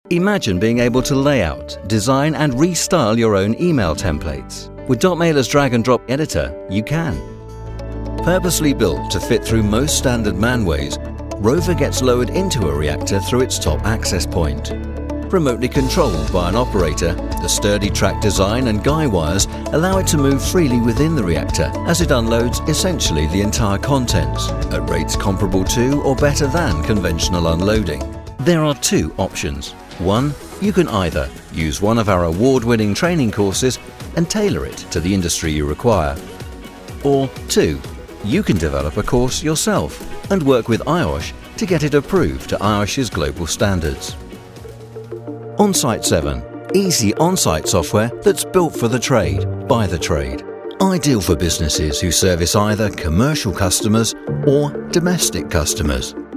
Imagine being able to lay out, design and restyle your own email templates. With Dotmailer's drag and drop editor, you can. Purposely built to fit through most standard manways, Rover gets lowered into a reactor through its top access point. Remotely controlled by an operator, the sturdy track design and guy wires allow it to move freely within the reactor as it unloads essentially the entire contents at rates comparable to or better than conventional unloading. There are two options. One, you can either use one of our award-winning training courses and tailor it to the industry you require. Or two, you can develop a course yourself and work with IOSH to get it approved to IOSH's global standards. OnSite 7, easy on-site software that's built for the trade, by the trade. Ideal for businesses who service either commercial customers or domestic customers.